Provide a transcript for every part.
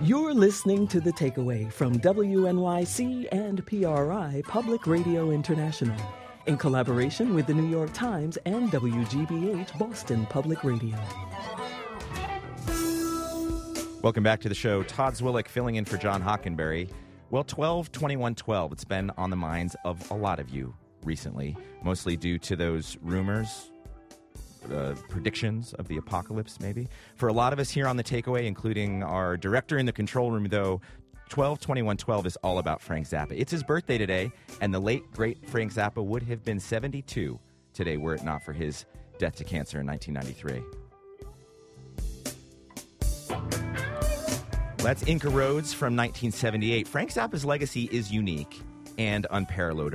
You're listening to The Takeaway from WNYC and PRI Public Radio International in collaboration with the New York Times and WGBH Boston Public Radio. Welcome back to the show. Todd Zwillich filling in for John Hockenberry. Well, 12/21/12, it's been on the minds of a lot of you recently, mostly due to those rumors, predictions of the apocalypse, maybe. For a lot of us here on The Takeaway, including our director in the control room, though, 12/21/12 is all about Frank Zappa. It's his birthday today, and the late, great Frank Zappa would have been 72 today were it not for his death to cancer in 1993. That's Inca Roads from 1978. Frank Zappa's legacy is unique and unparalleled. A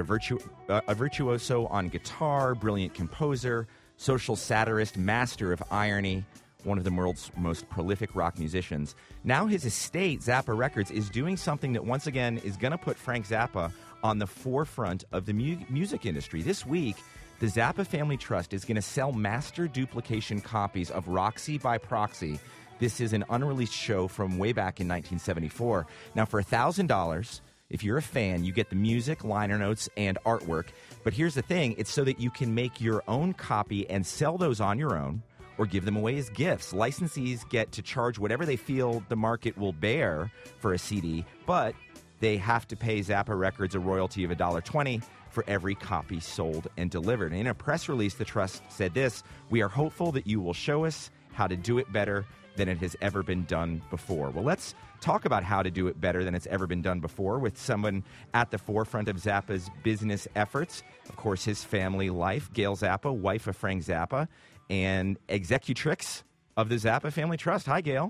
virtuoso on guitar, brilliant composer, social satirist, master of irony, one of the world's most prolific rock musicians. Now his estate, Zappa Records, is doing something that once again is going to put Frank Zappa on the forefront of the music industry. This week, the Zappa Family Trust is going to sell master duplication copies of Roxy by Proxy. This is an unreleased show from way back in 1974. Now, for $1,000, if you're a fan, you get the music, liner notes, and artwork. But here's the thing. It's so that you can make your own copy and sell those on your own or give them away as gifts. Licensees get to charge whatever they feel the market will bear for a CD, but they have to pay Zappa Records a royalty of $1.20 for every copy sold and delivered. And in a press release, the Trust said this: "We are hopeful that you will show us how to do it better than it has ever been done before." Well, let's talk about how to do it better than it's ever been done before with someone at the forefront of Zappa's business efforts. Of course, his family life, Gail Zappa, wife of Frank Zappa, and executrix of the Zappa Family Trust. Hi, Gail.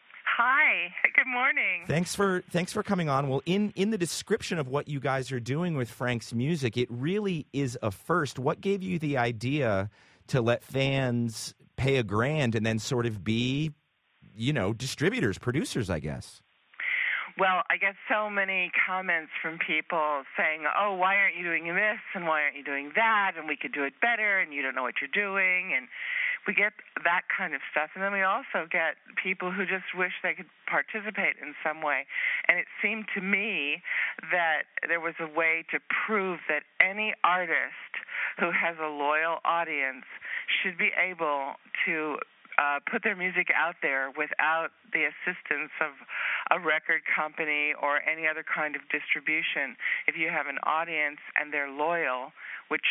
Hi. Good morning. Thanks for coming on. Well, in the description of what you guys are doing with Frank's music, it really is a first. What gave you the idea to let fans pay $1,000 and then sort of be, distributors, producers, I guess? Well, I get so many comments from people saying, oh, why aren't you doing this and why aren't you doing that, and we could do it better and you don't know what you're doing, and we get that kind of stuff. And then we also get people who just wish they could participate in some way. And it seemed to me that there was a way to prove that any artist who has a loyal audience should be able to put their music out there without the assistance of a record company or any other kind of distribution. If you have an audience and they're loyal, which,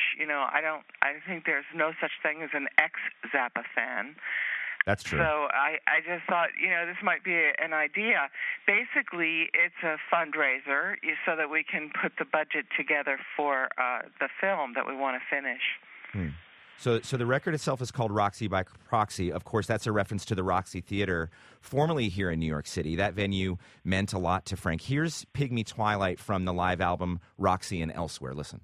I think there's no such thing as an ex-Zappa fan. That's true. So I just thought, this might be an idea. Basically, it's a fundraiser so that we can put the budget together for the film that we want to finish. So the record itself is called Roxy by Proxy. Of course, that's a reference to the Roxy Theater, formerly here in New York City. That venue meant a lot to Frank. Here's Pygmy Twilight from the live album Roxy and Elsewhere. Listen.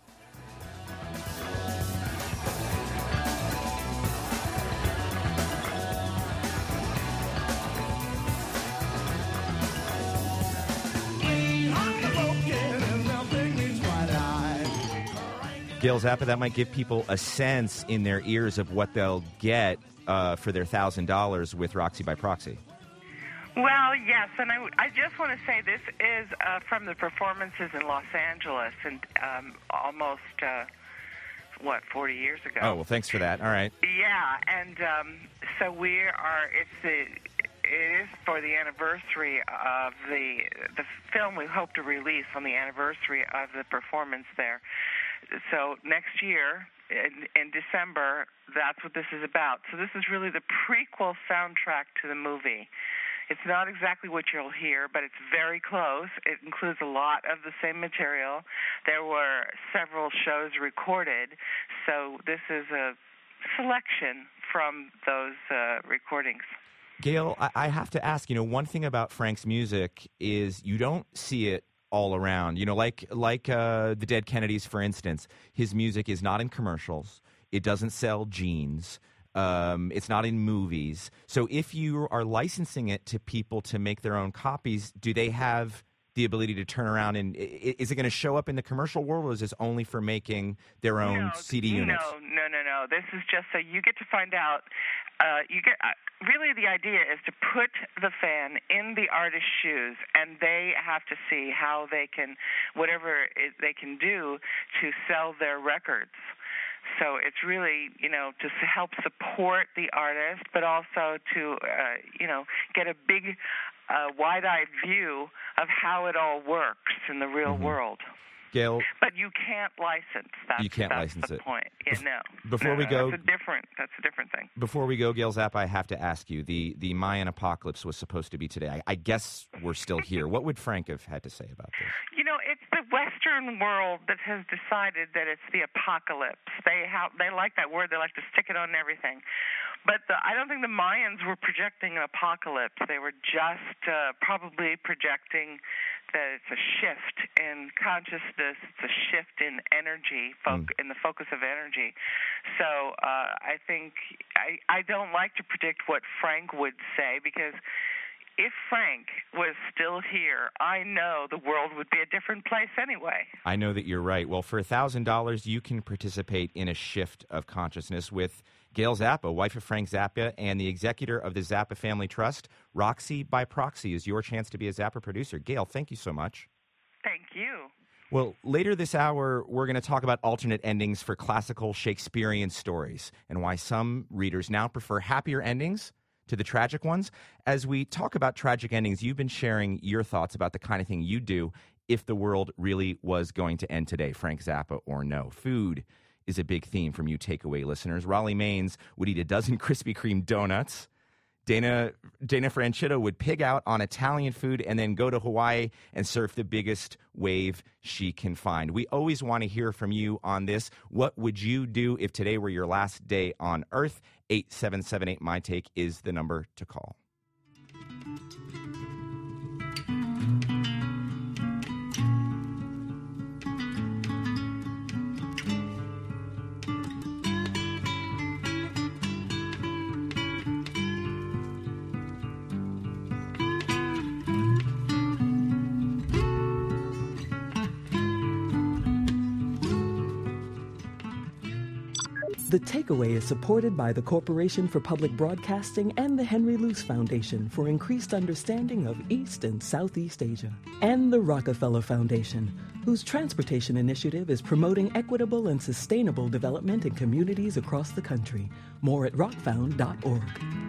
Gail Zappa, that might give people a sense in their ears of what they'll get for their $1,000 with Roxy by Proxy. Well, yes, and I just want to say this is from the performances in Los Angeles, and almost 40 years ago. Oh, well, thanks for that. All right. Yeah, and so it is for the anniversary of the film we hope to release on the anniversary of the performance there. So next year, in December, that's what this is about. So this is really the prequel soundtrack to the movie. It's not exactly what you'll hear, but it's very close. It includes a lot of the same material. There were several shows recorded, so this is a selection from those recordings. Gail, I have to ask, one thing about Frank's music is you don't see it all around. Like the Dead Kennedys, for instance, his music is not in commercials. It doesn't sell jeans. It's not in movies. So if you are licensing it to people to make their own copies, do they have the ability to turn around and is it going to show up in the commercial world, or is this only for making their own CD units? No. This is just so you get to find out you get really the idea is to put the fan in the artist's shoes, and they have to see how they can, whatever they can do to sell their records. So it's really, to help support the artist, but also to, get a big, wide-eyed view of how it all works in the real world. Gail, but you can't license. That's the point. Yeah, no. Before we go, that's a different thing. Before we go, Gail Zappa, I have to ask you: the Mayan apocalypse was supposed to be today. I guess we're still here. What would Frank have had to say about this? It's the Western world that has decided that it's the apocalypse. They like that word. They like to stick it on everything. But I don't think the Mayans were projecting an apocalypse. They were just probably projecting that it's a shift in consciousness, it's a shift in energy, in the focus of energy. So I think I don't like to predict what Frank would say, because if Frank was still here, I know the world would be a different place anyway. I know that you're right. Well, for $1,000, you can participate in a shift of consciousness with Gail Zappa, wife of Frank Zappa and the executor of the Zappa Family Trust. Roxy by Proxy is your chance to be a Zappa producer. Gail, thank you so much. Thank you. Well, later this hour, we're going to talk about alternate endings for classical Shakespearean stories and why some readers now prefer happier endings to the tragic ones. As we talk about tragic endings, you've been sharing your thoughts about the kind of thing you'd do if the world really was going to end today, Frank Zappa or no. Food is a big theme from you takeaway listeners. Raleigh Maines would eat a dozen Krispy Kreme donuts. Dana Franchitta would pig out on Italian food and then go to Hawaii and surf the biggest wave she can find. We always want to hear from you on this. What would you do if today were your last day on Earth? 8778 My Take is the number to call. The Takeaway is supported by the Corporation for Public Broadcasting and the Henry Luce Foundation for increased understanding of East and Southeast Asia, and the Rockefeller Foundation, whose transportation initiative is promoting equitable and sustainable development in communities across the country. More at rockfound.org.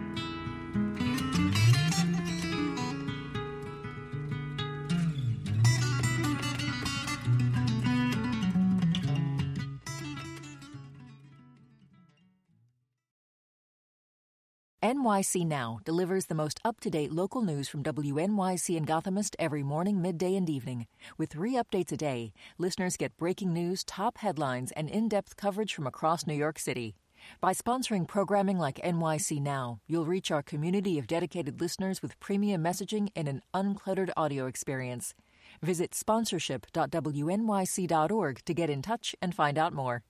NYC Now delivers the most up-to-date local news from WNYC and Gothamist every morning, midday, and evening. With 3 updates a day, listeners get breaking news, top headlines, and in-depth coverage from across New York City. By sponsoring programming like NYC Now, you'll reach our community of dedicated listeners with premium messaging and an uncluttered audio experience. Visit sponsorship.wnyc.org to get in touch and find out more.